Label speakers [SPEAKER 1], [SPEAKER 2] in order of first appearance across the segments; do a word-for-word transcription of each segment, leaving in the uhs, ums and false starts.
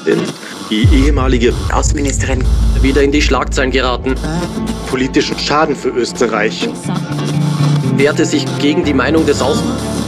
[SPEAKER 1] Präsidentin, die ehemalige
[SPEAKER 2] Außenministerin,
[SPEAKER 3] wieder in die Schlagzeilen geraten,
[SPEAKER 1] politischen Schaden für Österreich,
[SPEAKER 3] wehrte sich gegen die Meinung des Aus,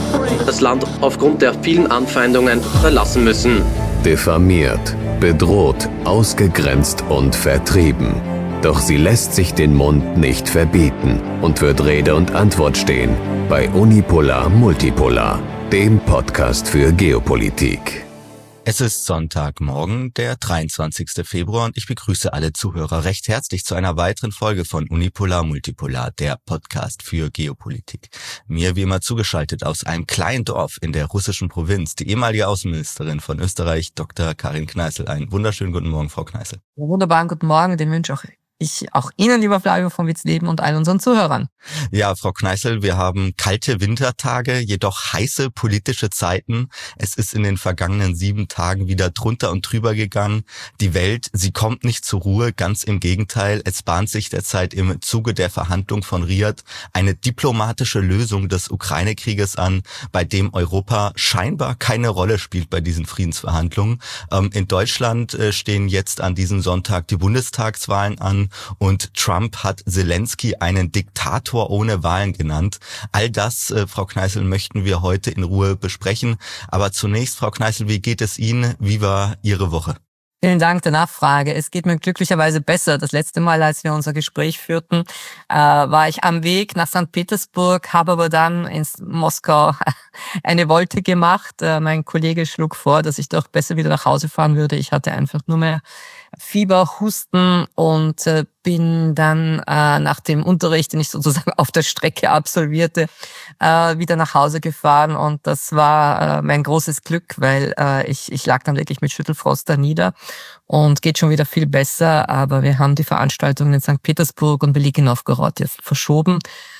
[SPEAKER 3] das Land aufgrund der vielen Anfeindungen verlassen müssen.
[SPEAKER 4] Diffamiert, bedroht, ausgegrenzt und vertrieben. Doch sie lässt sich den Mund nicht verbieten und wird Rede und Antwort stehen bei Unipolar Multipolar, dem Podcast für Geopolitik.
[SPEAKER 5] Es ist Sonntagmorgen, der dreiundzwanzigster Februar, und ich begrüße alle Zuhörer recht herzlich zu einer weiteren Folge von Unipolar Multipolar, der Podcast für Geopolitik. Mir wie immer zugeschaltet aus einem kleinen Dorf in der russischen Provinz, die ehemalige Außenministerin von Österreich, Doktor Karin Kneißl. Einen wunderschönen guten Morgen, Frau Kneißl.
[SPEAKER 2] Wunderbaren guten Morgen, den wünsche auch ich auch Ihnen, lieber Flavio von Witzleben, und allen unseren Zuhörern.
[SPEAKER 5] Ja, Frau Kneißl, wir haben kalte Wintertage, jedoch heiße politische Zeiten. Es ist in den vergangenen sieben Tagen wieder drunter und drüber gegangen. Die Welt, sie kommt nicht zur Ruhe, ganz im Gegenteil. Es bahnt sich derzeit im Zuge der Verhandlung von Riad eine diplomatische Lösung des Ukraine-Krieges an, bei dem Europa scheinbar keine Rolle spielt bei diesen Friedensverhandlungen. Ähm, in Deutschland äh, stehen jetzt an diesem Sonntag die Bundestagswahlen an. Und Trump hat Zelensky einen Diktator ohne Wahlen genannt. All das, äh, Frau Kneißl, möchten wir heute in Ruhe besprechen. Aber zunächst, Frau Kneißl, wie geht es Ihnen? Wie war Ihre Woche?
[SPEAKER 2] Vielen Dank der Nachfrage. Es geht mir glücklicherweise besser. Das letzte Mal, als wir unser Gespräch führten, äh, war ich am Weg nach Sankt Petersburg, habe aber dann in Moskau eine Wolte gemacht. Äh, mein Kollege schlug vor, dass ich doch besser wieder nach Hause fahren würde. Ich hatte einfach nur mehr Fieber, Husten und äh, bin dann äh, nach dem Unterricht, den ich sozusagen auf der Strecke absolvierte, äh, wieder nach Hause gefahren. Und das war äh, mein großes Glück, weil äh, ich, ich lag dann wirklich mit Schüttelfrost da nieder und geht schon wieder viel besser. Aber wir haben die Veranstaltungen in Sankt Petersburg und Veliki Novgorod jetzt verschoben.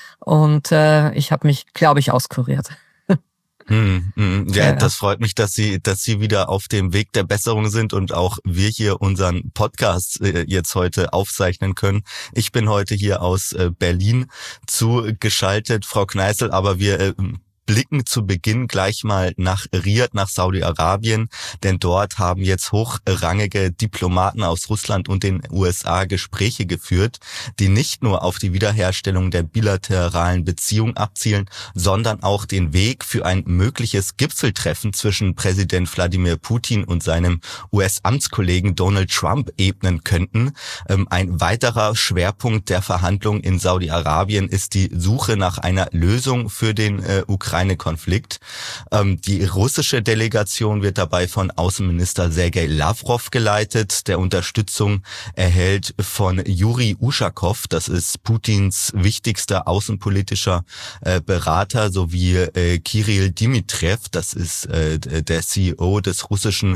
[SPEAKER 2] Und äh, ich habe mich, glaube ich, auskuriert.
[SPEAKER 5] Hm, hm, ja,
[SPEAKER 2] ja,
[SPEAKER 5] das freut mich, dass Sie, dass Sie wieder auf dem Weg der Besserung sind und auch wir hier unseren Podcast äh, jetzt heute aufzeichnen können. Ich bin heute hier aus äh, Berlin zugeschaltet, Frau Kneißl, aber wir äh, blicken zu Beginn gleich mal nach Riad, nach Saudi-Arabien, denn dort haben jetzt hochrangige Diplomaten aus Russland und den U S A Gespräche geführt, die nicht nur auf die Wiederherstellung der bilateralen Beziehungen abzielen, sondern auch den Weg für ein mögliches Gipfeltreffen zwischen Präsident Wladimir Putin und seinem U S-Amtskollegen Donald Trump ebnen könnten. Ähm, ein weiterer Schwerpunkt der Verhandlungen in Saudi-Arabien ist die Suche nach einer Lösung für den äh, Ukraine-Konflikt. Ähm, die russische Delegation wird dabei von Außenminister Sergei Lavrov geleitet, der Unterstützung erhält von Juri Uschakow, das ist Putins wichtigster außenpolitischer äh, Berater, sowie äh, Kirill Dmitriev, das ist äh, der C E O des russischen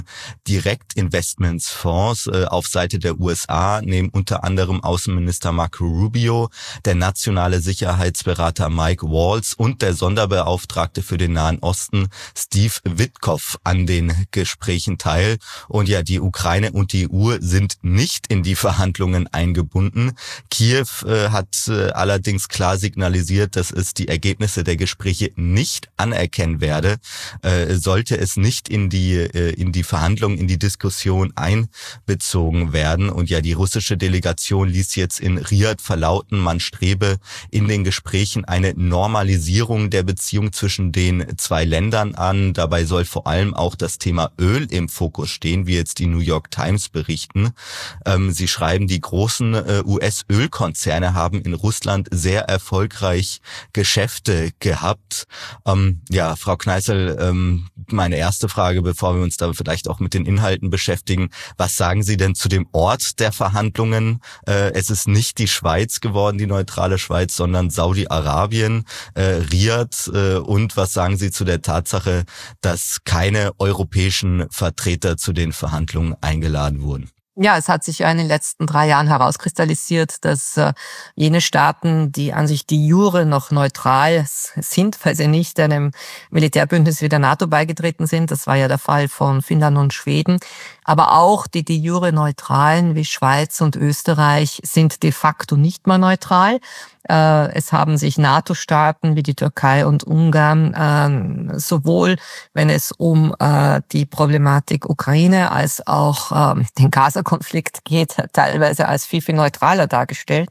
[SPEAKER 5] Direktinvestmentsfonds äh, auf Seite der U S A, neben unter anderem Außenminister Marco Rubio, der nationale Sicherheitsberater Mike Waltz und der Sonderbeauftragte für den Nahen Osten Steve Witkow an den Gesprächen teil. Und ja, die Ukraine und die E U sind nicht in die Verhandlungen eingebunden. Kiew äh, hat äh, allerdings klar signalisiert, dass es die Ergebnisse der Gespräche nicht anerkennen werde, äh, sollte es nicht in die äh, in die Verhandlungen, in die Diskussion einbezogen werden. Und ja, die russische Delegation ließ jetzt in Riad verlauten, man strebe in den Gesprächen eine Normalisierung der Beziehung zwischen den zwei Ländern an. Dabei soll vor allem auch das Thema Öl im Fokus stehen, wie jetzt die New York Times berichten. Ähm, sie schreiben, die großen äh, U S-Ölkonzerne haben in Russland sehr erfolgreich Geschäfte gehabt. Ähm, ja, Frau Kneißl, ähm, meine erste Frage, bevor wir uns da vielleicht auch mit den Inhalten beschäftigen. Was sagen Sie denn zu dem Ort der Verhandlungen? Äh, es ist nicht die Schweiz geworden, die neutrale Schweiz, sondern Saudi-Arabien, äh, Riad. Äh, und was sagen Sie zu der Tatsache, dass keine europäischen Vertreter zu den Verhandlungen eingeladen wurden?
[SPEAKER 2] Ja, es hat sich ja in den letzten drei Jahren herauskristallisiert, dass äh, jene Staaten, die an sich die jure noch neutral sind, weil sie nicht einem Militärbündnis wie der NATO beigetreten sind, das war ja der Fall von Finnland und Schweden, Aber auch die de jure Neutralen wie Schweiz und Österreich sind de facto nicht mehr neutral. Es haben sich NATO-Staaten wie die Türkei und Ungarn sowohl, wenn es um die Problematik Ukraine als auch den Gaza-Konflikt geht, teilweise als viel, viel neutraler dargestellt.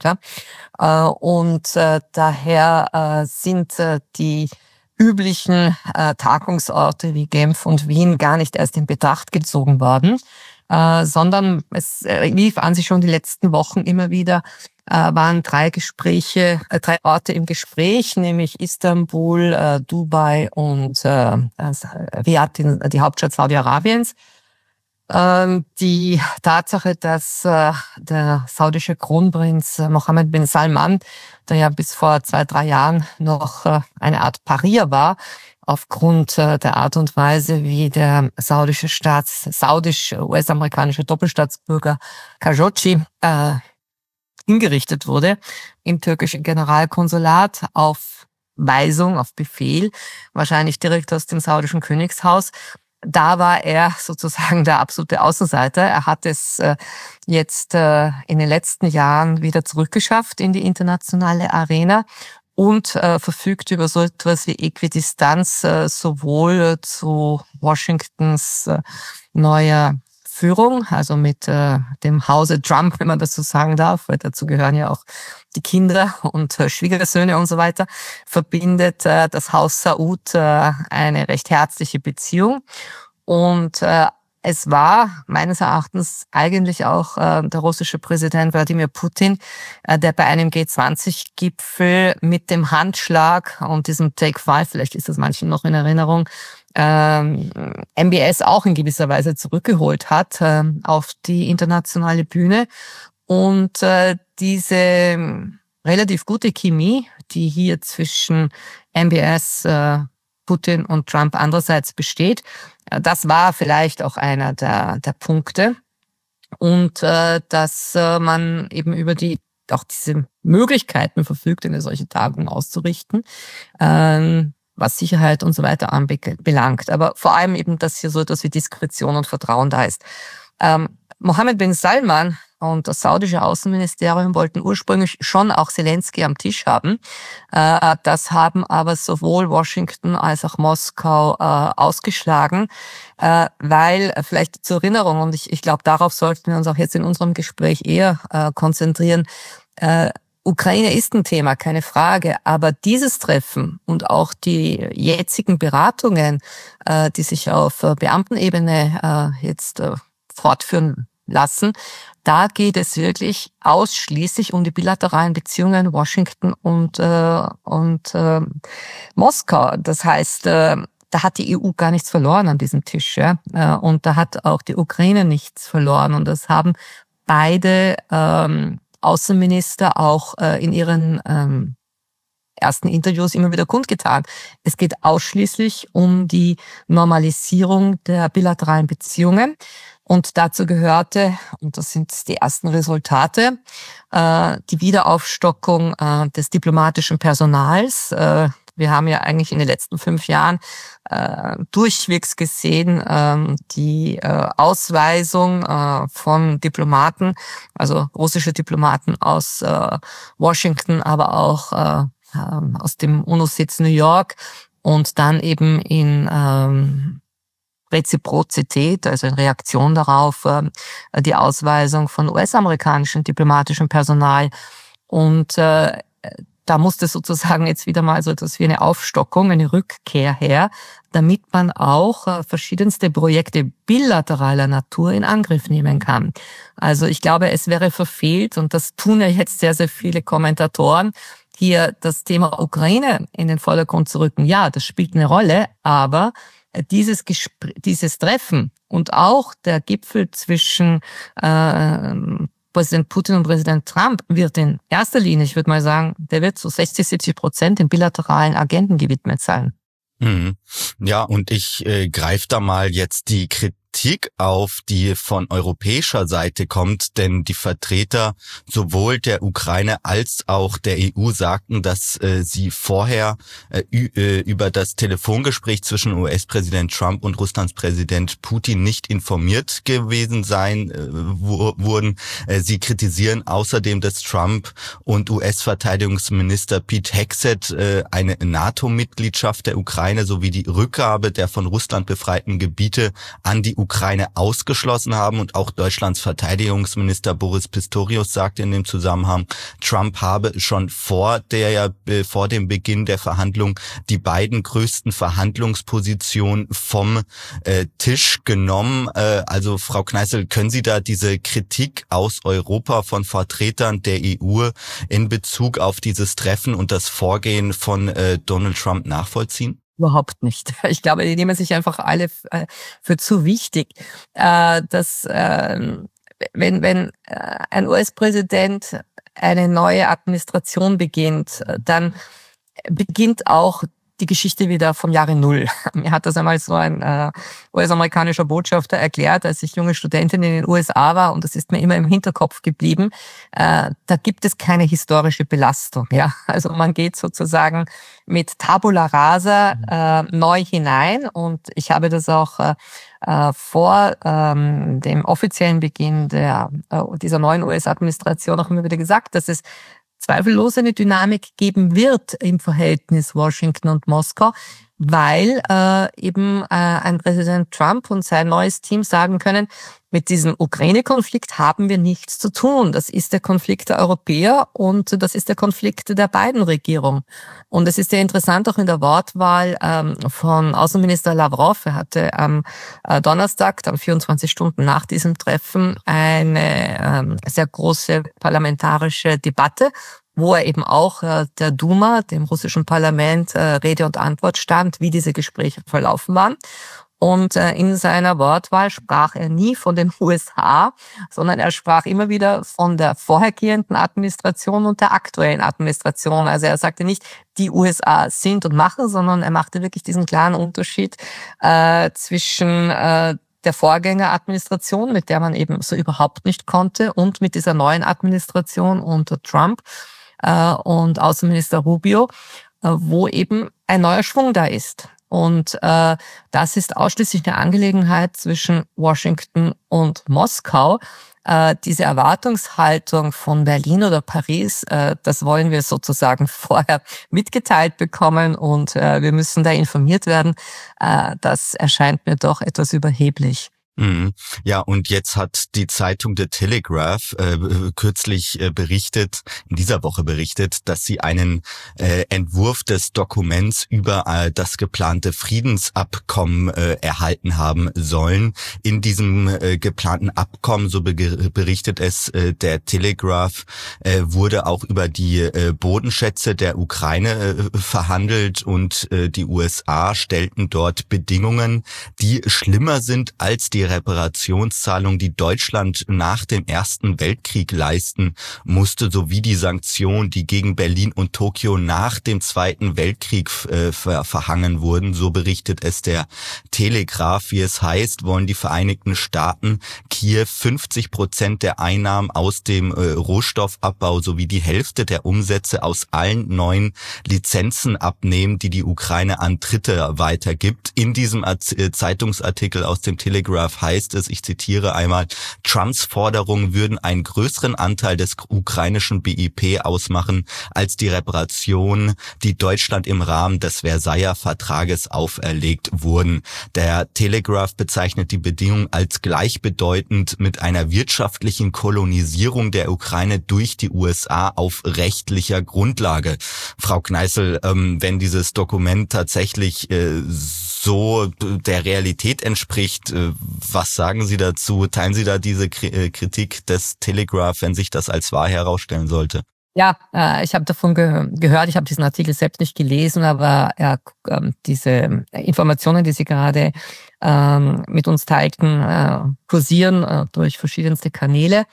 [SPEAKER 2] Und daher sind die üblichen Tagungsorte wie Genf und Wien gar nicht erst in Betracht gezogen worden, sondern es lief an sich schon die letzten Wochen immer wieder, waren drei Gespräche, äh, drei Orte im Gespräch, nämlich Istanbul, äh, Dubai und äh, Riyadh, die Hauptstadt Saudi-Arabiens. Ähm, die Tatsache, dass äh, der saudische Kronprinz äh, Mohammed bin Salman, der ja bis vor zwei, drei Jahren noch äh, eine Art Paria war, aufgrund äh, der Art und Weise, wie der saudische Staats, saudisch-US-amerikanische Doppelstaatsbürger Khashoggi äh, hingerichtet wurde im türkischen Generalkonsulat auf Weisung, auf Befehl, wahrscheinlich direkt aus dem saudischen Königshaus. Da war er sozusagen der absolute Außenseiter. Er hat es äh, jetzt äh, in den letzten Jahren wieder zurückgeschafft in die internationale Arena und äh, verfügt über so etwas wie Äquidistanz äh, sowohl äh, zu Washingtons äh, neuer Führung, also mit äh, dem Hause Trump, wenn man das so sagen darf, weil dazu gehören ja auch die Kinder und äh, Schwiegersöhne und so weiter, verbindet äh, das Haus Saud äh, eine recht herzliche Beziehung. Und äh, es war meines Erachtens eigentlich auch äh, der russische Präsident Wladimir Putin, äh, der bei einem G zwanzig Gipfel mit dem Handschlag und diesem Take Five, vielleicht ist das manchen noch in Erinnerung, ähm, M B S auch in gewisser Weise zurückgeholt hat äh, auf die internationale Bühne. Und äh, diese relativ gute Chemie, die hier zwischen M B S, äh, Putin und Trump andererseits besteht, äh, das war vielleicht auch einer der, der Punkte. Und äh, dass äh, man eben über die auch diese Möglichkeiten verfügt, eine solche Tagung auszurichten, äh, was Sicherheit und so weiter anbelangt. Aber vor allem eben, dass hier so etwas wie Diskretion und Vertrauen da ist. Ähm, Mohammed bin Salman und das saudische Außenministerium wollten ursprünglich schon auch Zelensky am Tisch haben. Äh, das haben aber sowohl Washington als auch Moskau äh, ausgeschlagen, äh, weil, vielleicht zur Erinnerung, und ich, ich glaube, darauf sollten wir uns auch jetzt in unserem Gespräch eher äh, konzentrieren, äh, Ukraine ist ein Thema, keine Frage, aber dieses Treffen und auch die jetzigen Beratungen, äh, die sich auf äh, Beamtenebene äh, jetzt äh, fortführen lassen, da geht es wirklich ausschließlich um die bilateralen Beziehungen Washington und äh, und äh, Moskau. Das heißt, äh, da hat die E U gar nichts verloren an diesem Tisch, ja, äh, und da hat auch die Ukraine nichts verloren, und das haben beide ähm, Außenminister auch äh, in ihren ähm, ersten Interviews immer wieder kundgetan. Es geht ausschließlich um die Normalisierung der bilateralen Beziehungen. Und dazu gehörte, und das sind die ersten Resultate, äh, die Wiederaufstockung äh, des diplomatischen Personals. Äh, wir haben ja eigentlich in den letzten fünf Jahren äh, durchwegs gesehen, äh, die äh, Ausweisung äh, von Diplomaten, also russische Diplomaten aus äh, Washington, aber auch äh, aus dem UNO-Sitz New York, und dann eben in ähm, Reziprozität, also in Reaktion darauf, äh, die Ausweisung von U S-amerikanischem diplomatischem Personal. Und äh, da musste sozusagen jetzt wieder mal so etwas wie eine Aufstockung, eine Rückkehr her, damit man auch äh, verschiedenste Projekte bilateraler Natur in Angriff nehmen kann. Also ich glaube, es wäre verfehlt, und das tun ja jetzt sehr, sehr viele Kommentatoren, hier das Thema Ukraine in den Vordergrund zu rücken. Ja, das spielt eine Rolle, aber dieses Gespr- dieses Treffen und auch der Gipfel zwischen äh, Präsident Putin und Präsident Trump wird in erster Linie, ich würde mal sagen, der wird so sechzig, siebzig Prozent in bilateralen Agenden gewidmet sein.
[SPEAKER 5] Mhm. Ja, und ich äh, greife da mal jetzt die Kritik Kritik auf, die von europäischer Seite kommt, denn die Vertreter sowohl der Ukraine als auch der E U sagten, dass äh, sie vorher äh, über das Telefongespräch zwischen U S-Präsident Trump und Russlands Präsident Putin nicht informiert gewesen sein äh, wurden. Äh, sie kritisieren außerdem, dass Trump und U S-Verteidigungsminister Pete Hegseth äh, eine NATO-Mitgliedschaft der Ukraine sowie die Rückgabe der von Russland befreiten Gebiete an die Ukraine ausgeschlossen haben. Und auch Deutschlands Verteidigungsminister Boris Pistorius sagte in dem Zusammenhang, Trump habe schon vor der äh, vor dem Beginn der Verhandlung die beiden größten Verhandlungspositionen vom äh, Tisch genommen. Äh, also Frau Kneißl, können Sie da diese Kritik aus Europa von Vertretern der E U in Bezug auf dieses Treffen und das Vorgehen von äh, Donald Trump nachvollziehen?
[SPEAKER 2] Überhaupt nicht. Ich glaube, die nehmen sich einfach alle für zu wichtig. Dass, wenn, wenn ein U S-Präsident eine neue Administration beginnt, dann beginnt auch die Geschichte wieder vom Jahre Null. Mir hat das einmal so ein äh, U S-amerikanischer Botschafter erklärt, als ich junge Studentin in den U S A war, und das ist mir immer im Hinterkopf geblieben. Äh, da gibt es keine historische Belastung. Ja, also man geht sozusagen mit Tabula Rasa äh, neu hinein, und ich habe das auch äh, äh, vor ähm, dem offiziellen Beginn der äh, dieser neuen U S-Administration auch immer wieder gesagt, dass es zweifellos eine Dynamik geben wird im Verhältnis Washington und Moskau, weil äh, eben äh, ein Präsident Trump und sein neues Team sagen können, mit diesem Ukraine-Konflikt haben wir nichts zu tun. Das ist der Konflikt der Europäer und das ist der Konflikt der beiden Regierungen. Und es ist sehr interessant auch in der Wortwahl ähm, von Außenminister Lavrov. Er hatte am äh, Donnerstag, dann vierundzwanzig Stunden nach diesem Treffen, eine ähm, sehr große parlamentarische Debatte, wo er eben auch äh, der Duma, dem russischen Parlament, äh, Rede und Antwort stand, wie diese Gespräche verlaufen waren. Und äh, in seiner Wortwahl sprach er nie von den U S A, sondern er sprach immer wieder von der vorhergehenden Administration und der aktuellen Administration. Also er sagte nicht, die U S A sind und machen, sondern er machte wirklich diesen klaren Unterschied äh, zwischen äh, der Vorgängeradministration, mit der man eben so überhaupt nicht konnte, und mit dieser neuen Administration unter Trump äh, und Außenminister Rubio, äh, wo eben ein neuer Schwung da ist. Und äh, das ist ausschließlich eine Angelegenheit zwischen Washington und Moskau. Äh, diese Erwartungshaltung von Berlin oder Paris, äh, das wollen wir sozusagen vorher mitgeteilt bekommen, und äh, wir müssen da informiert werden. Äh, das erscheint mir doch etwas überheblich.
[SPEAKER 5] Mhm. Ja, und jetzt hat die Zeitung The Telegraph äh, kürzlich äh, berichtet, in dieser Woche berichtet, dass sie einen äh, Entwurf des Dokuments über äh, das geplante Friedensabkommen äh, erhalten haben sollen. In diesem äh, geplanten Abkommen, so be- berichtet es äh, der Telegraph, äh, wurde auch über die äh, Bodenschätze der Ukraine äh, verhandelt, und äh, die U S A stellten dort Bedingungen, die schlimmer sind als die Reparationszahlung, die Deutschland nach dem Ersten Weltkrieg leisten musste, sowie die Sanktionen, die gegen Berlin und Tokio nach dem Zweiten Weltkrieg äh, ver- verhangen wurden. So berichtet es der Telegraph. Wie es heißt, wollen die Vereinigten Staaten Kiew fünfzig Prozent der Einnahmen aus dem äh, Rohstoffabbau sowie die Hälfte der Umsätze aus allen neuen Lizenzen abnehmen, die die Ukraine an Dritte weitergibt. In diesem At- äh, Zeitungsartikel aus dem Telegraph heißt es, ich zitiere einmal, Trumps Forderungen würden einen größeren Anteil des ukrainischen B I P ausmachen als die Reparationen, die Deutschland im Rahmen des Versailler Vertrages auferlegt wurden. Der Telegraph bezeichnet die Bedingungen als gleichbedeutend mit einer wirtschaftlichen Kolonisierung der Ukraine durch die U S A auf rechtlicher Grundlage. Frau Kneißl, ähm, wenn dieses Dokument tatsächlich äh, so der Realität entspricht, äh, was sagen Sie dazu? Teilen Sie da diese Kritik des Telegraph, wenn sich das als wahr herausstellen sollte?
[SPEAKER 2] Ja, äh, ich habe davon ge- gehört, ich habe diesen Artikel selbst nicht gelesen, aber äh, äh, diese Informationen, die Sie gerade äh, mit uns teilten, äh, kursieren äh, durch verschiedenste Kanäle.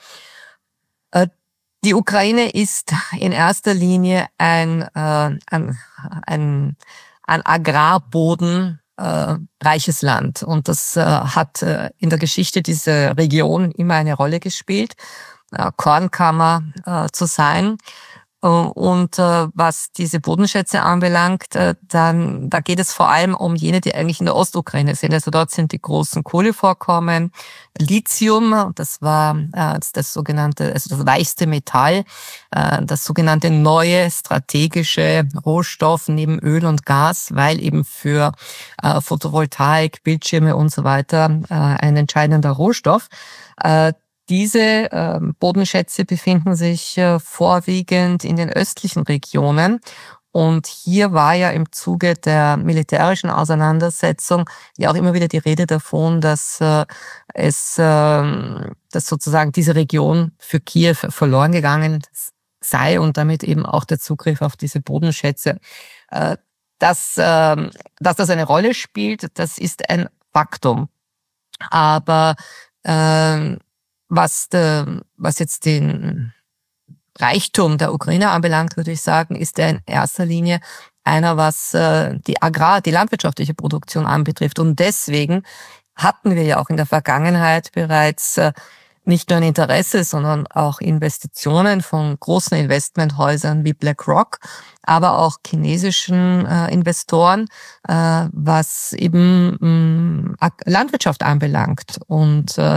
[SPEAKER 2] Äh, die Ukraine ist in erster Linie ein, äh, ein, ein, ein Agrarboden äh, reiches Land. Und das äh, hat äh, in der Geschichte dieser Region immer eine Rolle gespielt, äh, Kornkammer äh, zu sein. Und äh, was diese Bodenschätze anbelangt, äh, dann da geht es vor allem um jene, die eigentlich in der Ostukraine sind. Also dort sind die großen Kohlevorkommen, Lithium, das war äh, das, das sogenannte, also das weichste Metall, äh, das sogenannte neue strategische Rohstoff neben Öl und Gas, weil eben für äh, Photovoltaik, Bildschirme und so weiter äh, ein entscheidender Rohstoff. Äh, Diese äh, Bodenschätze befinden sich äh, vorwiegend in den östlichen Regionen. Und hier war ja im Zuge der militärischen Auseinandersetzung ja auch immer wieder die Rede davon, dass äh, es, äh, dass sozusagen diese Region für Kiew verloren gegangen sei und damit eben auch der Zugriff auf diese Bodenschätze. Äh, dass, äh, dass das eine Rolle spielt, das ist ein Faktum. Aber äh, Was, de, was jetzt den Reichtum der Ukraine anbelangt, würde ich sagen, ist er in erster Linie einer, was äh, die Agrar-, die landwirtschaftliche Produktion anbetrifft. Und deswegen hatten wir ja auch in der Vergangenheit bereits äh, nicht nur ein Interesse, sondern auch Investitionen von großen Investmenthäusern wie BlackRock, aber auch chinesischen äh, Investoren, äh, was eben mh, Landwirtschaft anbelangt. Und äh,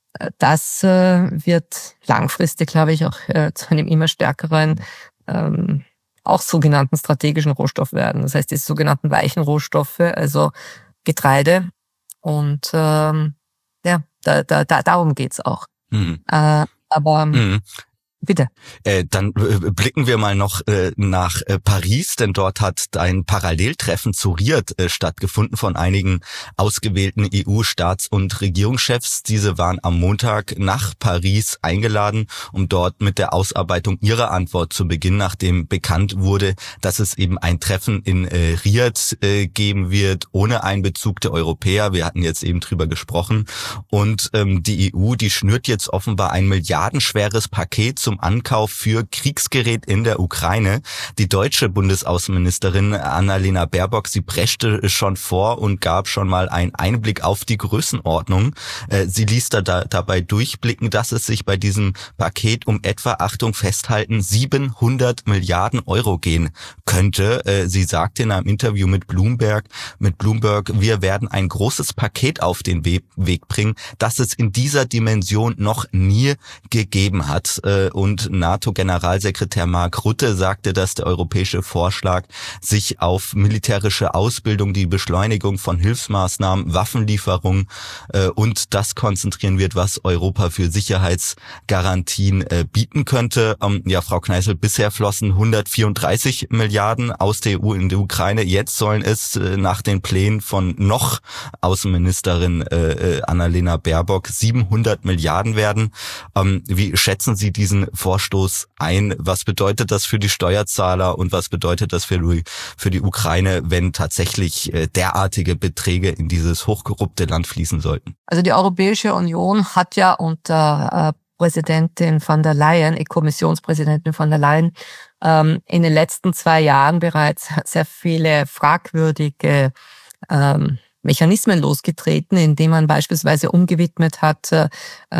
[SPEAKER 2] Das äh, wird langfristig, glaube ich, auch äh, zu einem immer stärkeren, ähm, auch sogenannten strategischen Rohstoff werden. Das heißt, die sogenannten weichen Rohstoffe, also Getreide. Und ähm, ja, da, da, da, darum geht's auch. Mhm. Äh, aber
[SPEAKER 5] mhm.
[SPEAKER 2] Bitte.
[SPEAKER 5] Äh, dann äh, blicken wir mal noch äh, nach äh, Paris, denn dort hat ein Paralleltreffen zu Riad äh, stattgefunden von einigen ausgewählten E U-Staats- und Regierungschefs. Diese waren am Montag nach Paris eingeladen, um dort mit der Ausarbeitung ihrer Antwort zu beginnen, nachdem bekannt wurde, dass es eben ein Treffen in äh, Riad äh, geben wird, ohne Einbezug der Europäer. Wir hatten jetzt eben drüber gesprochen. Und ähm, die E U, die schnürt jetzt offenbar ein milliardenschweres Paket zum Ankauf für Kriegsgerät in der Ukraine. Die deutsche Bundesaußenministerin Annalena Baerbock, sie preschte schon vor und gab schon mal einen Einblick auf die Größenordnung. Sie ließ da, da dabei durchblicken, dass es sich bei diesem Paket um etwa, Achtung, festhalten, siebenhundert Milliarden Euro gehen könnte. Sie sagte in einem Interview mit Bloomberg, mit Bloomberg, wir werden ein großes Paket auf den Weg bringen, das es in dieser Dimension noch nie gegeben hat. Und NATO-Generalsekretär Mark Rutte sagte, dass der europäische Vorschlag sich auf militärische Ausbildung, die Beschleunigung von Hilfsmaßnahmen, Waffenlieferungen äh, und das konzentrieren wird, was Europa für Sicherheitsgarantien äh, bieten könnte. Ähm, ja, Frau Kneißl, bisher flossen hundertvierunddreißig Milliarden aus der E U in die Ukraine. Jetzt sollen es äh, nach den Plänen von noch Außenministerin äh, Annalena Baerbock siebenhundert Milliarden werden. Ähm, wie schätzen Sie diesen Vorstoß ein? Was bedeutet das für die Steuerzahler und was bedeutet das für die, für die Ukraine, wenn tatsächlich derartige Beträge in dieses hochkorrupte Land fließen sollten?
[SPEAKER 2] Also die Europäische Union hat ja unter äh, Präsidentin von der Leyen, Kommissionspräsidentin von der Leyen, ähm, in den letzten zwei Jahren bereits sehr viele fragwürdige ähm, Mechanismen losgetreten, indem man beispielsweise umgewidmet hat, äh,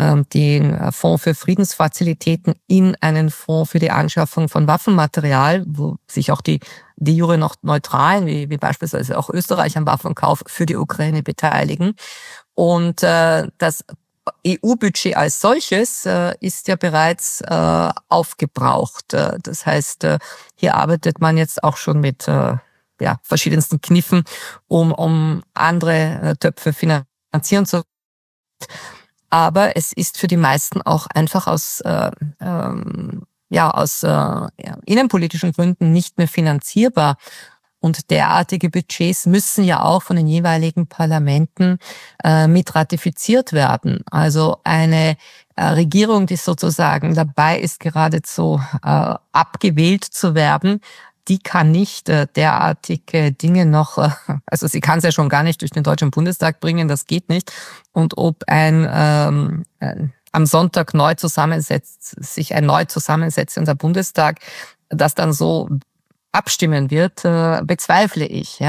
[SPEAKER 2] den Fonds für Friedensfazilitäten in einen Fonds für die Anschaffung von Waffenmaterial, wo sich auch die die jure noch Neutralen, wie, wie beispielsweise auch Österreich am Waffenkauf für die Ukraine beteiligen. Und äh, das E U-Budget als solches äh, ist ja bereits äh, aufgebraucht. Äh, das heißt, äh, hier arbeitet man jetzt auch schon mit äh, ja, verschiedensten Kniffen, um, um andere äh, Töpfe finanzieren zu können. Aber es ist für die meisten auch einfach aus, äh, ähm, ja, aus äh, ja, innenpolitischen Gründen nicht mehr finanzierbar. Und derartige Budgets müssen ja auch von den jeweiligen Parlamenten äh, mit ratifiziert werden. Also eine äh, Regierung, die sozusagen dabei ist, geradezu äh, abgewählt zu werden, die kann nicht äh, derartige Dinge noch, äh, also sie kann es ja schon gar nicht durch den Deutschen Bundestag bringen, das geht nicht. Und ob ein ähm, äh, am Sonntag neu zusammensetzt, sich ein neu zusammensetzender Bundestag, das dann so abstimmen wird, äh, bezweifle ich, ja.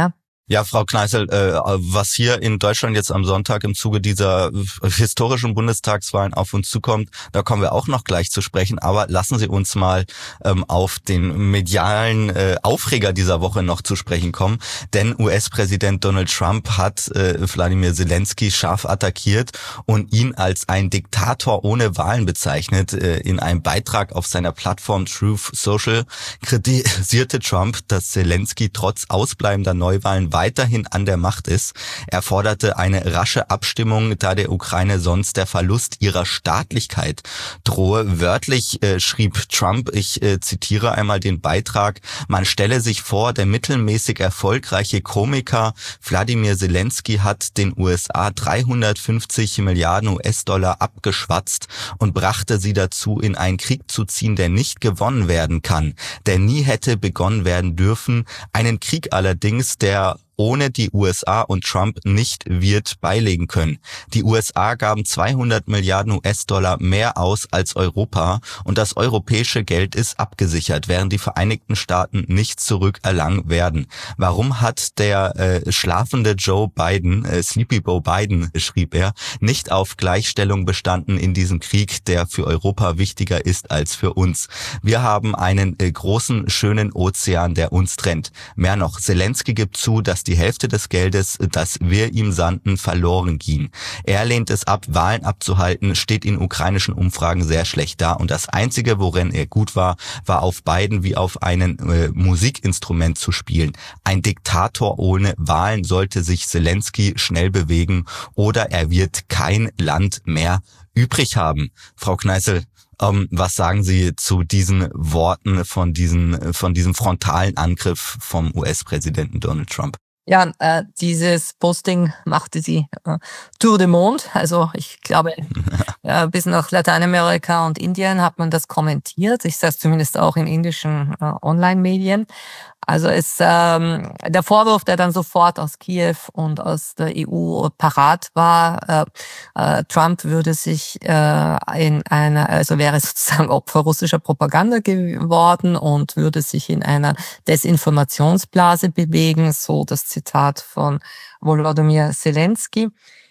[SPEAKER 5] Ja, Frau Kneißl, äh, was hier in Deutschland jetzt am Sonntag im Zuge dieser historischen Bundestagswahlen auf uns zukommt, da kommen wir auch noch gleich zu sprechen. Aber lassen Sie uns mal ähm, auf den medialen äh, Aufreger dieser Woche noch zu sprechen kommen. Denn U S-Präsident Donald Trump hat äh, Wladimir Zelensky scharf attackiert und ihn als ein Diktator ohne Wahlen bezeichnet. Äh, in einem Beitrag auf seiner Plattform Truth Social kritisierte Trump, dass Zelensky trotz ausbleibender Neuwahlen weiterhin an der Macht ist. Er forderte eine rasche Abstimmung, da der Ukraine sonst der Verlust ihrer Staatlichkeit drohe. Wörtlich äh, schrieb Trump, ich äh, zitiere einmal den Beitrag, man stelle sich vor, der mittelmäßig erfolgreiche Komiker Wladimir Zelensky hat den U S A dreihundertfünfzig Milliarden U S-Dollar abgeschwatzt und brachte sie dazu, in einen Krieg zu ziehen, der nicht gewonnen werden kann, der nie hätte begonnen werden dürfen, einen Krieg allerdings, der ohne die U S A und Trump nicht wird beilegen können. Die U S A gaben zweihundert Milliarden U S-Dollar mehr aus als Europa und das europäische Geld ist abgesichert, während die Vereinigten Staaten nichts zurückerlangen werden. Warum hat der äh, schlafende Joe Biden, äh, Sleepy Joe Biden, schrieb er, nicht auf Gleichstellung bestanden in diesem Krieg, der für Europa wichtiger ist als für uns? Wir haben einen äh, großen, schönen Ozean, der uns trennt. Mehr noch, Zelensky gibt zu, dass die Hälfte des Geldes, das wir ihm sandten, verloren ging. Er lehnt es ab, Wahlen abzuhalten, steht in ukrainischen Umfragen sehr schlecht da und das Einzige, worin er gut war, war auf Biden wie auf einen äh, Musikinstrument zu spielen. Ein Diktator ohne Wahlen sollte sich Zelensky schnell bewegen oder er wird kein Land mehr übrig haben. Frau Kneißl, Um, was sagen Sie zu diesen Worten von diesen, von diesem frontalen Angriff vom U S-Präsidenten Donald Trump?
[SPEAKER 2] Ja, äh, dieses Posting machte sie äh, Tour de Monde. Also ich glaube, ja, bis nach Lateinamerika und Indien hat man das kommentiert. Ich sage es zumindest auch in indischen äh, Online-Medien. Also es ähm, der Vorwurf, der dann sofort aus Kiew und aus der E U parat war, äh, äh, Trump würde sich äh, in einer, also wäre sozusagen Opfer russischer Propaganda geworden und würde sich in einer Desinformationsblase bewegen, so das Zitat von Volodymyr Zelensky.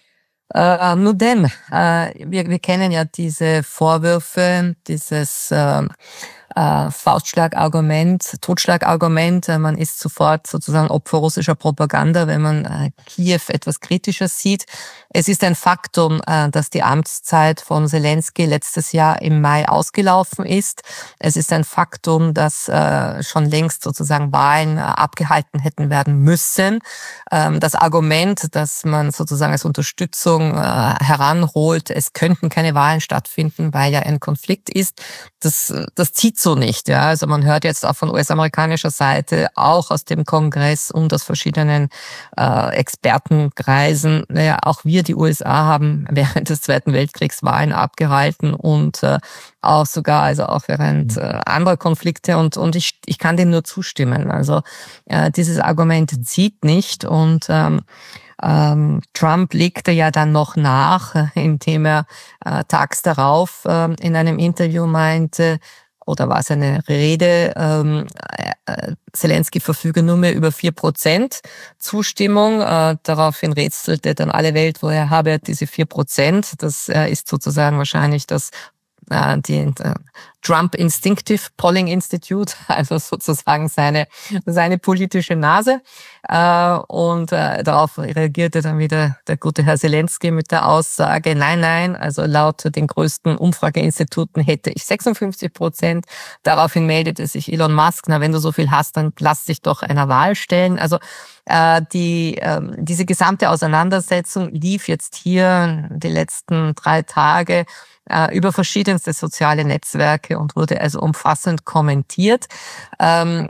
[SPEAKER 2] Äh, nur denn, äh, wir, wir kennen ja diese Vorwürfe, dieses äh, äh, Faustschlagargument, Totschlagargument, äh, man ist sofort sozusagen Opfer russischer Propaganda, wenn man äh, Kiew etwas kritischer sieht. Es ist ein Faktum, äh, dass die Amtszeit von Zelensky letztes Jahr im Mai ausgelaufen ist. Es ist ein Faktum, dass äh, schon längst sozusagen Wahlen äh, abgehalten hätten werden müssen. Ähm, das Argument, dass man sozusagen als Unterstützung äh, heranholt, es könnten keine Wahlen stattfinden, weil ja ein Konflikt ist, das, das zieht so nicht. Ja, also man hört jetzt auch von U S-amerikanischer Seite, auch aus dem Kongress und aus verschiedenen äh, Expertenkreisen, naja, auch wir, die U S A, haben während des Zweiten Weltkriegs Wahlen abgehalten und äh, auch sogar, also auch während äh, anderer Konflikte und und ich ich kann dem nur zustimmen. Also äh, dieses Argument zieht nicht und ähm, ähm, Trump legte ja dann noch nach, äh, indem er äh, tags darauf äh, in einem Interview meinte, oder war es eine Rede, ähm, äh, Zelensky verfüge nur mehr über vier Prozent Zustimmung. Äh, daraufhin rätselte dann alle Welt, woher habe er diese vier Prozent. Das äh, ist sozusagen wahrscheinlich das äh, die äh, Trump Instinctive Polling Institute, also sozusagen seine seine politische Nase. Äh, und äh, darauf reagierte dann wieder der gute Herr Zelensky mit der Aussage, nein, nein, also laut den größten Umfrageinstituten hätte ich sechsundfünfzig Prozent. Daraufhin meldete sich Elon Musk, na, wenn du so viel hast, dann lass dich doch einer Wahl stellen. Also äh, die äh, diese gesamte Auseinandersetzung lief jetzt hier die letzten drei Tage über verschiedenste soziale Netzwerke und wurde also umfassend kommentiert. Ähm,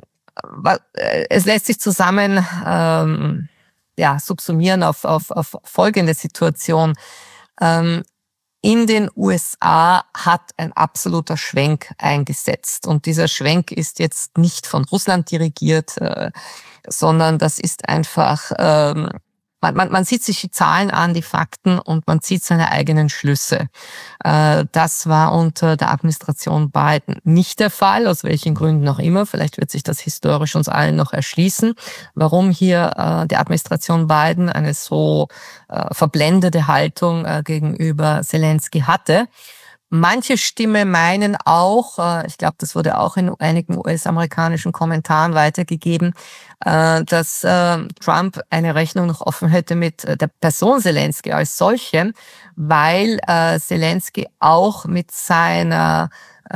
[SPEAKER 2] es lässt sich zusammen ähm, ja, subsumieren auf, auf, auf folgende Situation. Ähm, in den U S A hat ein absoluter Schwenk eingesetzt und dieser Schwenk ist jetzt nicht von Russland dirigiert, äh, sondern das ist einfach ähm, man, man, man sieht sich die Zahlen an, die Fakten und man zieht seine eigenen Schlüsse. Äh, das war unter der Administration Biden nicht der Fall, aus welchen Gründen auch immer. Vielleicht wird sich das historisch uns allen noch erschließen, warum hier äh, die Administration Biden eine so äh, verblendete Haltung äh, gegenüber Zelensky hatte. Manche Stimmen meinen auch, ich glaube, das wurde auch in einigen U S-amerikanischen Kommentaren weitergegeben, dass Trump eine Rechnung noch offen hätte mit der Person Zelensky als solche, weil Zelensky auch mit seiner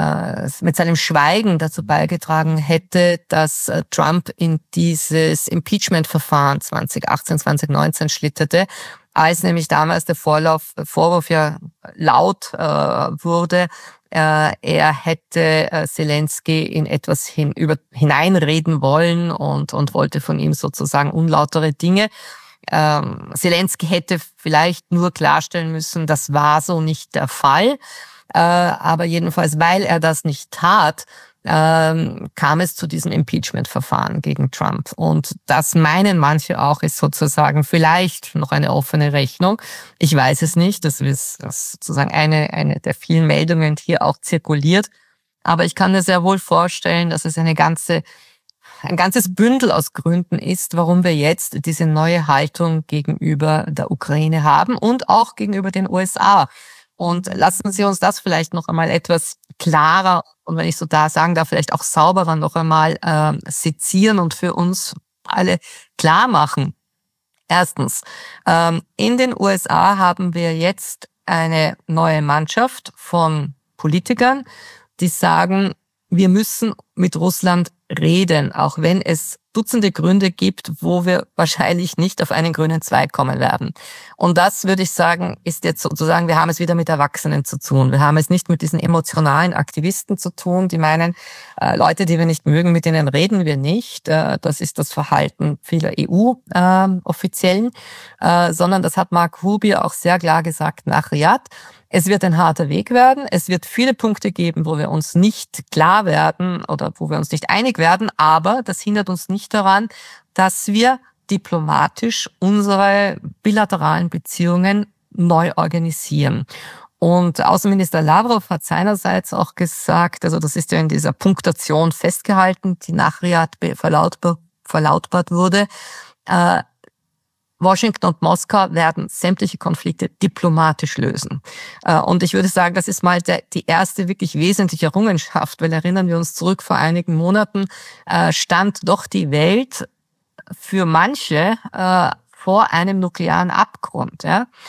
[SPEAKER 2] mit seinem Schweigen dazu beigetragen hätte, dass Trump in dieses Impeachment-Verfahren zwanzig achtzehn, zwanzig neunzehn schlitterte, als nämlich damals der Vorlauf, Vorwurf ja laut äh, wurde, äh, er hätte äh, Zelensky in etwas hin, über, hineinreden wollen und, und wollte von ihm sozusagen unlautere Dinge. Ähm, Zelensky hätte vielleicht nur klarstellen müssen, das war so nicht der Fall. Äh, aber jedenfalls, weil er das nicht tat, ähm, kam es zu diesem Impeachment-Verfahren gegen Trump. Und das meinen manche auch, ist sozusagen vielleicht noch eine offene Rechnung. Ich weiß es nicht. Das ist, das ist sozusagen eine, eine der vielen Meldungen, die hier auch zirkuliert. Aber ich kann mir sehr wohl vorstellen, dass es eine ganze, ein ganzes Bündel aus Gründen ist, warum wir jetzt diese neue Haltung gegenüber der Ukraine haben und auch gegenüber den U S A. Und lassen Sie uns das vielleicht noch einmal etwas klarer und wenn ich so da sagen darf, vielleicht auch sauberer noch einmal äh, sezieren und für uns alle klar machen. Erstens, ähm, in den U S A haben wir jetzt eine neue Mannschaft von Politikern, die sagen, wir müssen mit Russland reden, auch wenn es Dutzende Gründe gibt, wo wir wahrscheinlich nicht auf einen grünen Zweig kommen werden. Und das, würde ich sagen, ist jetzt sozusagen, wir haben es wieder mit Erwachsenen zu tun. Wir haben es nicht mit diesen emotionalen Aktivisten zu tun, die meinen, äh, Leute, die wir nicht mögen, mit denen reden wir nicht. Äh, das ist das Verhalten vieler E U-Offiziellen, äh, äh, sondern das hat Marco Rubio auch sehr klar gesagt nach Riad. Es wird ein harter Weg werden. Es wird viele Punkte geben, wo wir uns nicht klar werden oder wo wir uns nicht einig werden. Aber das hindert uns nicht daran, dass wir diplomatisch unsere bilateralen Beziehungen neu organisieren. Und Außenminister Lavrov hat seinerseits auch gesagt, also das ist ja in dieser Punktation festgehalten, die nach Riad verlautbar, verlautbart wurde, äh, Washington und Moskau werden sämtliche Konflikte diplomatisch lösen. Und ich würde sagen, das ist mal der, die erste wirklich wesentliche Errungenschaft, weil erinnern wir uns zurück, vor einigen Monaten stand doch die Welt für manche vor einem nuklearen Abgrund.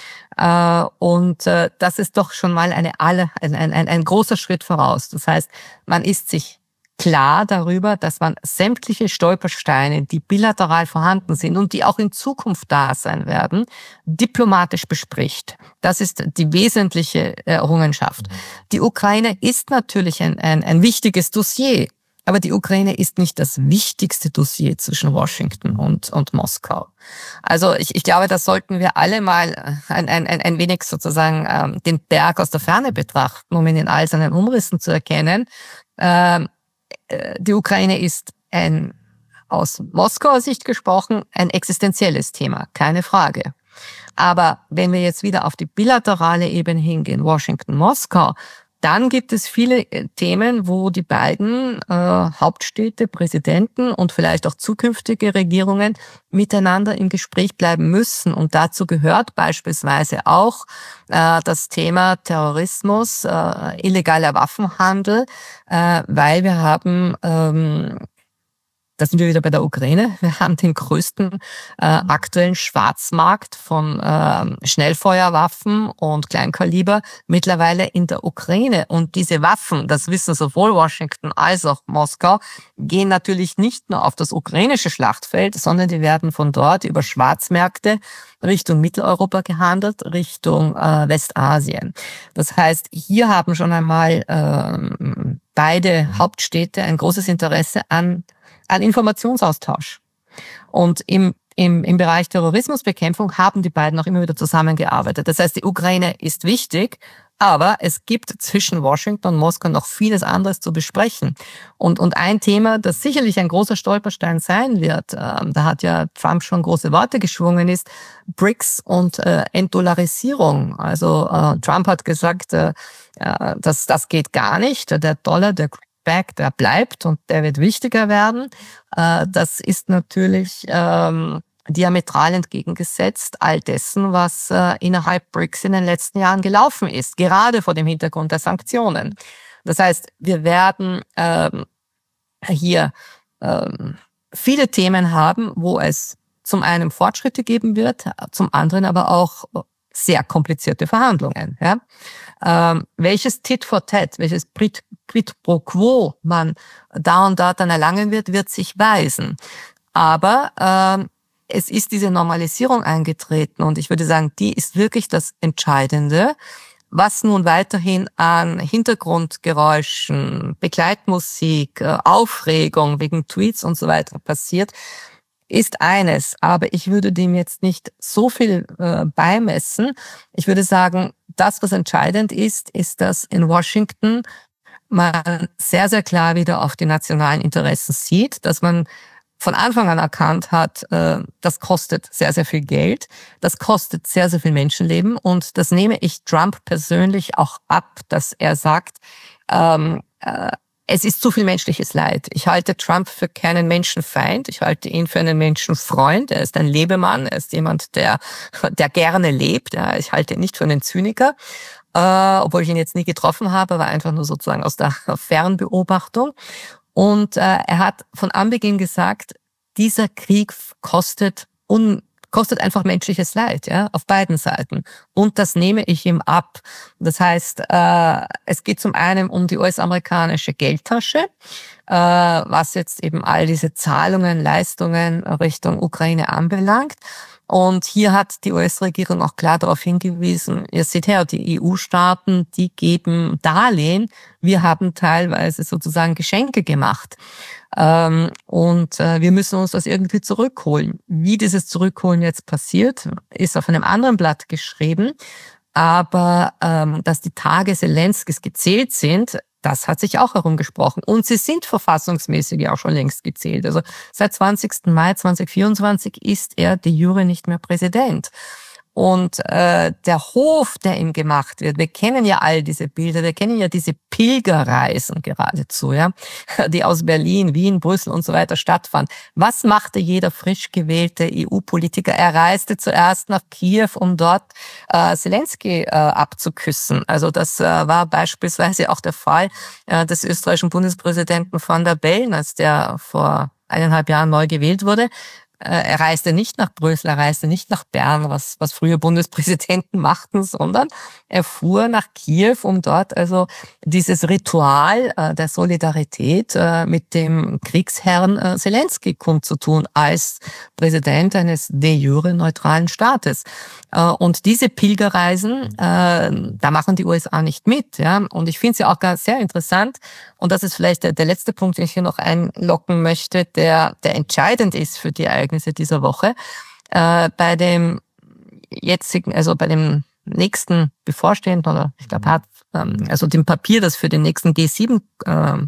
[SPEAKER 2] Und das ist doch schon mal eine, alle, ein, ein, ein großer Schritt voraus. Das heißt, man ist sich klar darüber, dass man sämtliche Stolpersteine, die bilateral vorhanden sind und die auch in Zukunft da sein werden, diplomatisch bespricht. Das ist die wesentliche Errungenschaft. Die Ukraine ist natürlich ein, ein, ein wichtiges Dossier, aber die Ukraine ist nicht das wichtigste Dossier zwischen Washington und, und Moskau. Also ich, ich glaube, da sollten wir alle mal ein, ein, ein wenig sozusagen ähm, den Berg aus der Ferne betrachten, um ihn in all seinen Umrissen zu erkennen. Ähm, Die Ukraine ist ein, aus Moskauer Sicht gesprochen, ein existenzielles Thema, keine Frage. Aber wenn wir jetzt wieder auf die bilaterale Ebene hingehen, Washington, Moskau, dann gibt es viele Themen, wo die beiden äh, Hauptstädte, Präsidenten und vielleicht auch zukünftige Regierungen miteinander im Gespräch bleiben müssen. Und dazu gehört beispielsweise auch äh, das Thema Terrorismus, äh, illegaler Waffenhandel, äh, weil wir haben... Ähm, Da sind wir wieder bei der Ukraine. Wir haben den größten äh, aktuellen Schwarzmarkt von äh, Schnellfeuerwaffen und Kleinkaliber mittlerweile in der Ukraine. Und diese Waffen, das wissen sowohl Washington als auch Moskau, gehen natürlich nicht nur auf das ukrainische Schlachtfeld, sondern die werden von dort über Schwarzmärkte Richtung Mitteleuropa gehandelt, Richtung äh, Westasien. Das heißt, hier haben schon einmal äh, beide Hauptstädte ein großes Interesse an an Informationsaustausch. Und im, im, im Bereich Terrorismusbekämpfung haben die beiden auch immer wieder zusammengearbeitet. Das heißt, die Ukraine ist wichtig, Aber es gibt zwischen Washington und Moskau noch vieles anderes zu besprechen. Und, und ein Thema, das sicherlich ein großer Stolperstein sein wird, äh, da hat ja Trump schon große Worte geschwungen, ist B R I C S und äh, Entdollarisierung. Also äh, Trump hat gesagt, äh, äh, das, das geht gar nicht. Der Dollar, der Greenback, der bleibt und der wird wichtiger werden. Äh, das ist natürlich ähm, diametral entgegengesetzt all dessen, was äh, innerhalb B R I C S in den letzten Jahren gelaufen ist, gerade vor dem Hintergrund der Sanktionen. Das heißt, wir werden ähm, hier ähm, viele Themen haben, wo es zum einen Fortschritte geben wird, zum anderen aber auch sehr komplizierte Verhandlungen. Ja? Ähm, welches Tit for Tat, welches Quid pro quo man da und dort dann erlangen wird, wird sich weisen. Aber ähm, es ist diese Normalisierung eingetreten und ich würde sagen, die ist wirklich das Entscheidende. Was nun weiterhin an Hintergrundgeräuschen, Begleitmusik, Aufregung wegen Tweets und so weiter passiert, ist eines. Aber ich würde dem jetzt nicht so viel äh, beimessen. Ich würde sagen, das, was entscheidend ist, ist, dass in Washington man sehr, sehr klar wieder auf die nationalen Interessen sieht, dass man von Anfang an erkannt hat, äh, das kostet sehr, sehr viel Geld, das kostet sehr, sehr viel Menschenleben und das nehme ich Trump persönlich auch ab, dass er sagt, ähm, äh, es ist zu viel menschliches Leid. Ich halte Trump für keinen Menschenfeind, ich halte ihn für einen Menschenfreund, er ist ein Lebemann, er ist jemand, der der gerne lebt, ja. Ich halte ihn nicht für einen Zyniker, äh, obwohl ich ihn jetzt nie getroffen habe, aber einfach nur sozusagen aus der Fernbeobachtung. Und äh, er hat von Anbeginn gesagt, dieser Krieg kostet un, kostet einfach menschliches Leid, ja, auf beiden Seiten. Und das nehme ich ihm ab. Das heißt, äh, es geht zum einen um die U S-amerikanische Geldtasche, äh, was jetzt eben all diese Zahlungen, Leistungen Richtung Ukraine anbelangt. Und hier hat die U S-Regierung auch klar darauf hingewiesen, ihr seht her, die E U-Staaten, die geben Darlehen. Wir haben teilweise sozusagen Geschenke gemacht. Ähm, und äh, wir müssen uns das irgendwie zurückholen. Wie dieses Zurückholen jetzt passiert, ist auf einem anderen Blatt geschrieben. Aber ähm, dass die Tage Zelenskis gezählt sind, das hat sich auch herumgesprochen. Und sie sind verfassungsmäßig ja auch schon längst gezählt. Also seit zwanzigsten Mai zweitausendvierundzwanzig ist er de jure nicht mehr Präsident. Und äh, der Hof, der ihm gemacht wird, wir kennen ja all diese Bilder, wir kennen ja diese Pilgerreisen geradezu, ja, die aus Berlin, Wien, Brüssel und so weiter stattfanden. Was machte jeder frisch gewählte E U-Politiker? Er reiste zuerst nach Kiew, um dort äh, Zelensky äh, abzuküssen. Also das äh, war beispielsweise auch der Fall äh, des österreichischen Bundespräsidenten van der Bellen, als der vor eineinhalb Jahren neu gewählt wurde. Er reiste nicht nach Brüssel, er reiste nicht nach Bern, was, was früher Bundespräsidenten machten, sondern er fuhr nach Kiew, um dort also dieses Ritual äh, der Solidarität äh, mit dem Kriegsherrn äh, Zelensky kundzutun als Präsident eines de jure neutralen Staates. Äh, und diese Pilgerreisen, äh, da machen die U S A nicht mit. Ja? Und ich finde es ja auch ganz sehr interessant, und das ist vielleicht der, der letzte Punkt, den ich hier noch einlocken möchte, der, der entscheidend ist für die Ereignisse dieser Woche. Äh, bei dem jetzigen, also bei dem nächsten bevorstehenden, oder ich glaube, hat ähm, also dem Papier, das für den nächsten G sieben Gipfel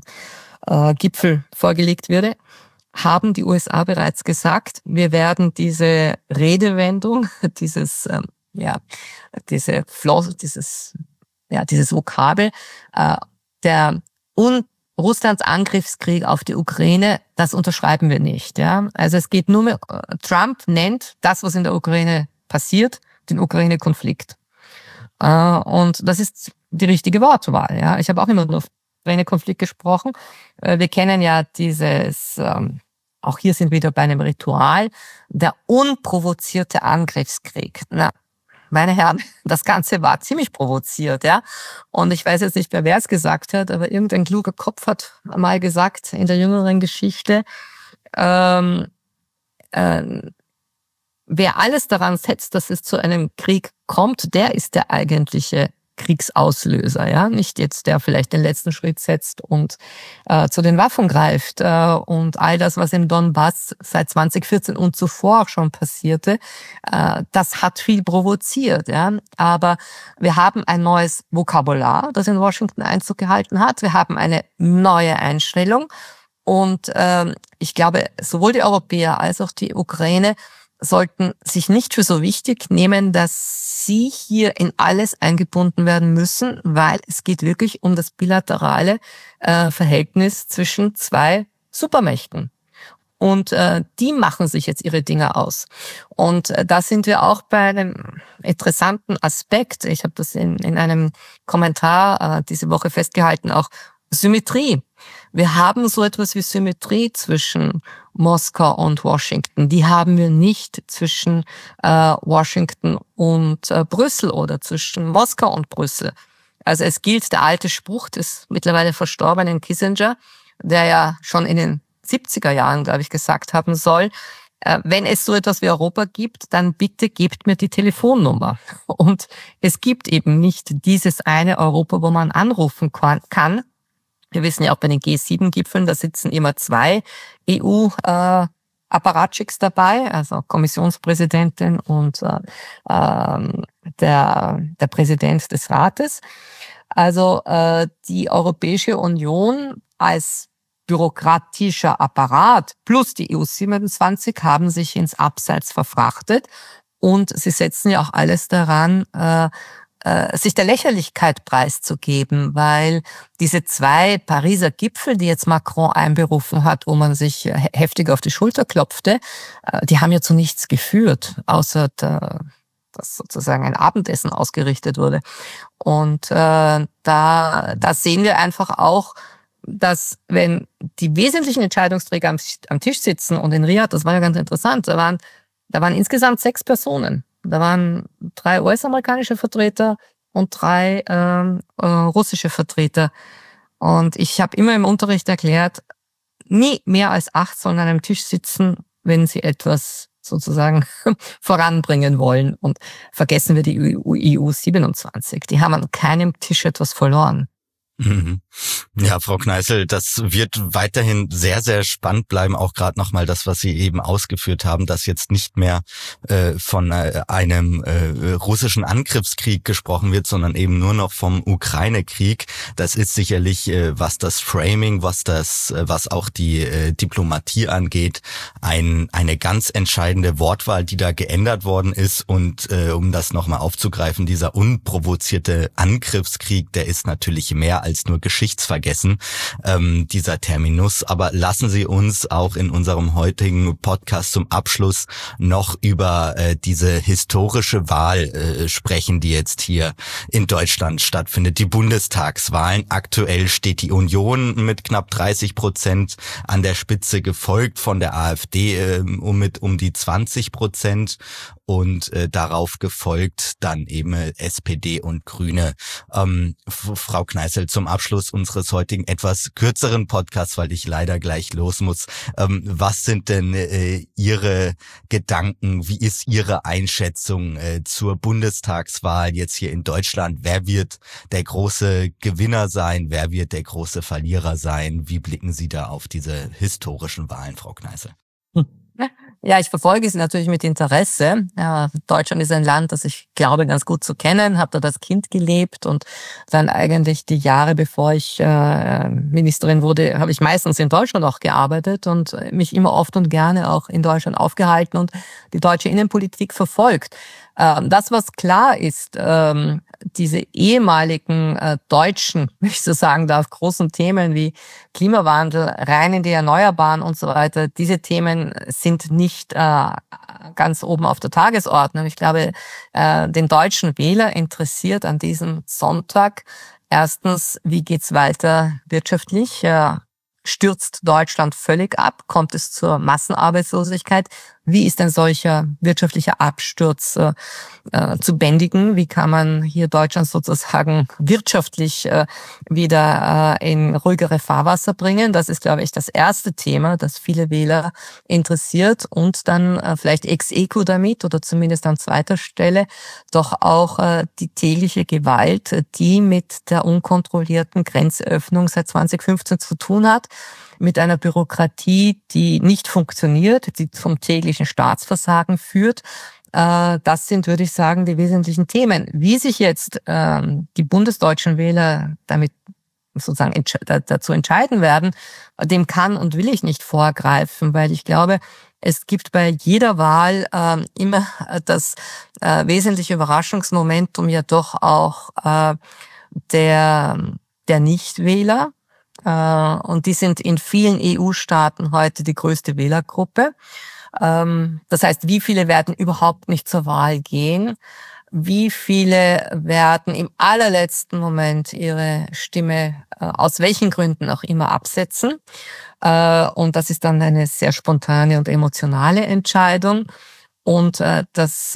[SPEAKER 2] äh, äh, vorgelegt würde, haben die U S A bereits gesagt, wir werden diese Redewendung, dieses ähm, ja, diese Floss, dieses ja, dieses Vokabel äh, der und Russlands Angriffskrieg auf die Ukraine, das unterschreiben wir nicht. Ja, also es geht nur mehr, Trump nennt das, was in der Ukraine passiert, den Ukraine-Konflikt. Äh, und das ist die richtige Wortwahl. Ja, ich habe auch immer nur auf den Ukraine-Konflikt gesprochen. Äh, wir kennen ja dieses, ähm, auch hier sind wir wieder bei einem Ritual, der unprovozierte Angriffskrieg. Na, meine Herren, das Ganze war ziemlich provoziert, ja. Und ich weiß jetzt nicht mehr, wer es gesagt hat, aber irgendein kluger Kopf hat mal gesagt in der jüngeren Geschichte, ähm, äh, wer alles daran setzt, dass es zu einem Krieg kommt, der ist der eigentliche Kriegsauslöser, ja, nicht jetzt der vielleicht den letzten Schritt setzt und äh, zu den Waffen greift äh, und all das, was im Donbass seit zwanzig vierzehn und zuvor auch schon passierte, äh, das hat viel provoziert, ja, aber wir haben ein neues Vokabular, das in Washington Einzug gehalten hat, wir haben eine neue Einstellung und äh, ich glaube, sowohl die Europäer als auch die Ukraine sollten sich nicht für so wichtig nehmen, dass sie hier in alles eingebunden werden müssen, weil es geht wirklich um das bilaterale äh, Verhältnis zwischen zwei Supermächten. Und äh, die machen sich jetzt ihre Dinge aus. Und äh, da sind wir auch bei einem interessanten Aspekt. Ich habe das in, in einem Kommentar äh, diese Woche festgehalten, auch Symmetrie. Wir haben so etwas wie Symmetrie zwischen Moskau und Washington. Die haben wir nicht zwischen äh, Washington und äh, Brüssel oder zwischen Moskau und Brüssel. Also es gilt der alte Spruch des mittlerweile verstorbenen Kissinger, der ja schon in den siebziger Jahren, glaube ich, gesagt haben soll, äh, wenn es so etwas wie Europa gibt, dann bitte gebt mir die Telefonnummer. Und es gibt eben nicht dieses eine Europa, wo man anrufen kann. Wir wissen ja auch bei den G sieben Gipfeln, da sitzen immer zwei E U-Apparatschicks dabei, also Kommissionspräsidentin und äh, der, der Präsident des Rates. Also äh, die Europäische Union als bürokratischer Apparat plus die E U siebenundzwanzig haben sich ins Abseits verfrachtet und sie setzen ja auch alles daran, äh, sich der Lächerlichkeit preiszugeben, weil diese zwei Pariser Gipfel, die jetzt Macron einberufen hat, wo man sich heftig auf die Schulter klopfte, die haben ja zu nichts geführt, außer der, dass sozusagen ein Abendessen ausgerichtet wurde. Und äh, da, da sehen wir einfach auch, dass wenn die wesentlichen Entscheidungsträger am, am Tisch sitzen und in Riyadh, das war ja ganz interessant, da waren, da waren insgesamt sechs Personen. Da waren drei U S-amerikanische Vertreter und drei ähm, äh, russische Vertreter. Und ich habe immer im Unterricht erklärt, nie mehr als acht sollen an einem Tisch sitzen, wenn sie etwas sozusagen voranbringen wollen. Und vergessen wir die E U siebenundzwanzig. Die haben an keinem Tisch etwas verloren.
[SPEAKER 5] Ja, Frau Kneißl, das wird weiterhin sehr, sehr spannend bleiben. Auch gerade nochmal das, was Sie eben ausgeführt haben, dass jetzt nicht mehr äh, von äh, einem äh, russischen Angriffskrieg gesprochen wird, sondern eben nur noch vom Ukraine-Krieg. Das ist sicherlich, äh, was das Framing, was das, äh, was auch die äh, Diplomatie angeht, ein eine ganz entscheidende Wortwahl, die da geändert worden ist. Und äh, um das nochmal aufzugreifen, dieser unprovozierte Angriffskrieg, der ist natürlich mehr als als nur geschichtsvergessen, ähm, dieser Terminus. Aber lassen Sie uns auch in unserem heutigen Podcast zum Abschluss noch über äh, diese historische Wahl äh, sprechen, die jetzt hier in Deutschland stattfindet. Die Bundestagswahlen. Aktuell steht die Union mit knapp dreißig Prozent an der Spitze, gefolgt von der AfD äh, um mit um die zwanzig Prozent. Und äh, darauf gefolgt dann eben S P D und Grüne. Ähm, Frau Kneißl, zum Abschluss unseres heutigen etwas kürzeren Podcasts, weil ich leider gleich los muss. Ähm, was sind denn äh, Ihre Gedanken? Wie ist Ihre Einschätzung äh, zur Bundestagswahl jetzt hier in Deutschland? Wer wird der große Gewinner sein? Wer wird der große Verlierer sein? Wie blicken Sie da auf diese historischen Wahlen, Frau Kneißl?
[SPEAKER 2] Hm. Ja, ich verfolge es natürlich mit Interesse. Ja, Deutschland ist ein Land, das ich glaube ganz gut zu kennen, habe dort als Kind gelebt und dann eigentlich die Jahre, bevor ich äh, Ministerin wurde, habe ich meistens in Deutschland auch gearbeitet und mich immer oft und gerne auch in Deutschland aufgehalten und die deutsche Innenpolitik verfolgt. Ähm, das, was klar ist, ähm, diese ehemaligen äh, deutschen, wenn ich so sagen darf, großen Themen wie Klimawandel, rein in die Erneuerbaren und so weiter, diese Themen sind nicht äh, ganz oben auf der Tagesordnung. Ich glaube, äh, den deutschen Wähler interessiert an diesem Sonntag erstens, wie geht's weiter wirtschaftlich? Äh, stürzt Deutschland völlig ab? Kommt es zur Massenarbeitslosigkeit? wie ist ein solcher wirtschaftlicher Absturz äh, äh, zu bändigen? Wie kann man hier Deutschland sozusagen wirtschaftlich äh, wieder äh, in ruhigere Fahrwasser bringen? Das ist, glaube ich, das erste Thema, das viele Wähler interessiert. Und dann äh, vielleicht ex aequo damit oder zumindest an zweiter Stelle doch auch äh, die tägliche Gewalt, die mit der unkontrollierten Grenzöffnung seit zwanzig fünfzehn zu tun hat, mit einer Bürokratie, die nicht funktioniert, die zum täglichen Staatsversagen führt. Das sind, würde ich sagen, die wesentlichen Themen. Wie sich jetzt die bundesdeutschen Wähler damit sozusagen dazu entscheiden werden, dem kann und will ich nicht vorgreifen, weil ich glaube, es gibt bei jeder Wahl immer das wesentliche Überraschungsmomentum ja doch auch der, der Nichtwähler. Und die sind in vielen E U-Staaten heute die größte Wählergruppe. Das heißt, wie viele werden überhaupt nicht zur Wahl gehen? Wie viele werden im allerletzten Moment ihre Stimme aus welchen Gründen auch immer absetzen? Und das ist dann eine sehr spontane und emotionale Entscheidung. Und das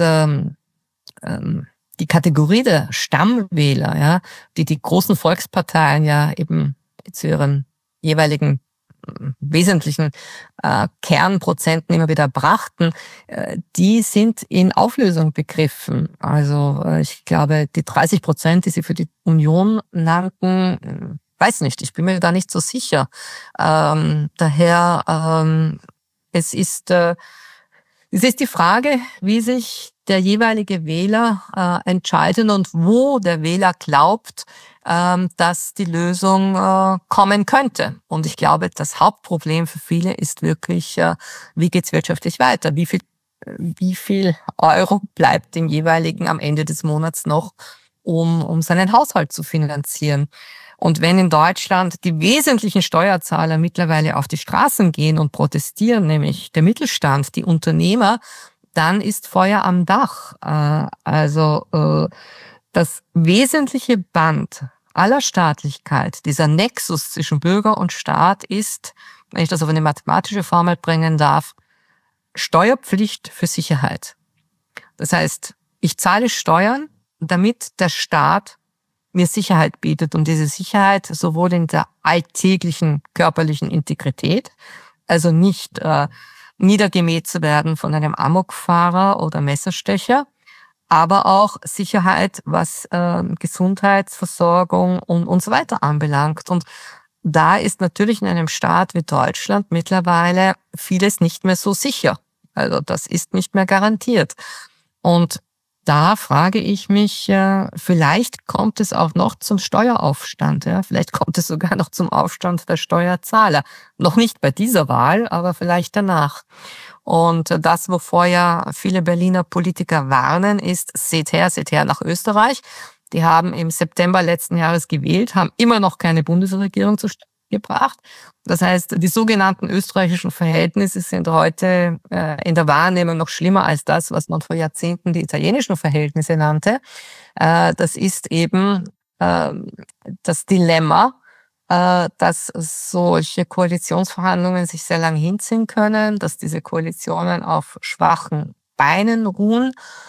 [SPEAKER 2] die Kategorie der Stammwähler, ja, die die großen Volksparteien ja eben zu ihren jeweiligen wesentlichen äh, Kernprozenten immer wieder brachten, äh, die sind in Auflösung begriffen. Also äh, ich glaube, die dreißig Prozent, die sie für die Union nannten, äh, weiß nicht, ich bin mir da nicht so sicher. Ähm, daher, ähm, es ist, äh, es ist die Frage, wie sich der jeweilige Wähler äh, entscheidet und wo der Wähler glaubt, ähm, dass die Lösung äh, kommen könnte. Und ich glaube, das Hauptproblem für viele ist wirklich, äh, wie geht's wirtschaftlich weiter? Wie viel, wie viel Euro bleibt dem jeweiligen am Ende des Monats noch, um, um seinen Haushalt zu finanzieren? Und wenn in Deutschland die wesentlichen Steuerzahler mittlerweile auf die Straßen gehen und protestieren, nämlich der Mittelstand, die Unternehmer, dann ist Feuer am Dach. Also das wesentliche Band aller Staatlichkeit, dieser Nexus zwischen Bürger und Staat ist, wenn ich das auf eine mathematische Formel bringen darf, Steuerpflicht für Sicherheit. Das heißt, ich zahle Steuern, damit der Staat mir Sicherheit bietet. Und diese Sicherheit sowohl in der alltäglichen körperlichen Integrität, also nicht äh, niedergemäht zu werden von einem Amokfahrer oder Messerstecher, aber auch Sicherheit, was äh, Gesundheitsversorgung und, und so weiter anbelangt. Und da ist natürlich in einem Staat wie Deutschland mittlerweile vieles nicht mehr so sicher. Also das ist nicht mehr garantiert. Und da frage ich mich, äh, vielleicht kommt es auch noch zum Steueraufstand. Ja? Vielleicht kommt es sogar noch zum Aufstand der Steuerzahler. Noch nicht bei dieser Wahl, aber vielleicht danach. Und das, wovor ja viele Berliner Politiker warnen, ist, seht her, seht her nach Österreich. Die haben im September letzten Jahres gewählt, haben immer noch keine Bundesregierung zustande gebracht. Das heißt, die sogenannten österreichischen Verhältnisse sind heute äh, in der Wahrnehmung noch schlimmer als das, was man vor Jahrzehnten die italienischen Verhältnisse nannte. Äh, das ist eben äh, das Dilemma, äh, dass solche Koalitionsverhandlungen sich sehr lang hinziehen können, dass diese Koalitionen auf schwachen Beinen ruhen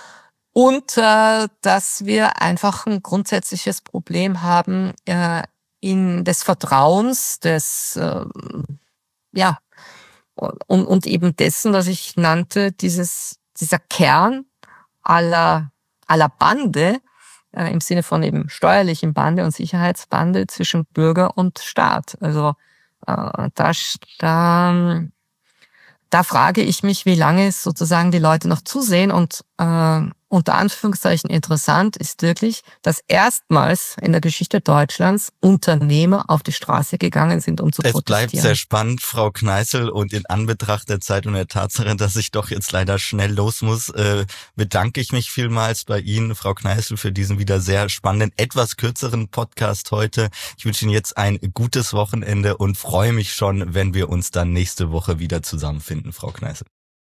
[SPEAKER 2] und äh, dass wir einfach ein grundsätzliches Problem haben, äh, in des Vertrauens, des äh, ja und, und eben dessen, was ich nannte, dieses dieser Kern aller aller Bande äh, im Sinne von eben steuerlichen Bande und Sicherheitsbande zwischen Bürger und Staat. Also äh, da da da frage ich mich, wie lange sozusagen die Leute noch zusehen und äh, unter Anführungszeichen interessant ist wirklich, dass erstmals in der Geschichte Deutschlands Unternehmer auf die Straße gegangen sind, um zu
[SPEAKER 5] es
[SPEAKER 2] protestieren.
[SPEAKER 5] Es bleibt sehr spannend, Frau Kneißl, und in Anbetracht der Zeit und der Tatsache, dass ich doch jetzt leider schnell los muss, äh, bedanke ich mich vielmals bei Ihnen, Frau Kneißl, für diesen wieder sehr spannenden, etwas kürzeren Podcast heute. Ich wünsche Ihnen jetzt ein gutes Wochenende und freue mich schon, wenn wir uns dann nächste Woche wieder zusammenfinden, Frau Kneißl.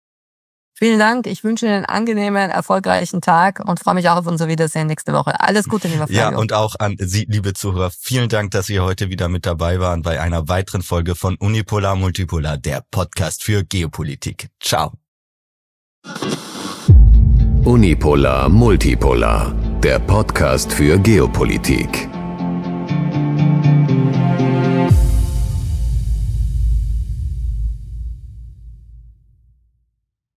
[SPEAKER 2] Vielen Dank. Ich wünsche Ihnen einen angenehmen, erfolgreichen Tag und freue mich auch auf unser Wiedersehen nächste Woche. Alles Gute, lieber Fabio.
[SPEAKER 5] Ja, und auch an Sie, liebe Zuhörer, vielen Dank, dass Sie heute wieder mit dabei waren bei einer weiteren Folge von Unipolar Multipolar, der Podcast für Geopolitik. Ciao.
[SPEAKER 4] Unipolar Multipolar, der Podcast für Geopolitik.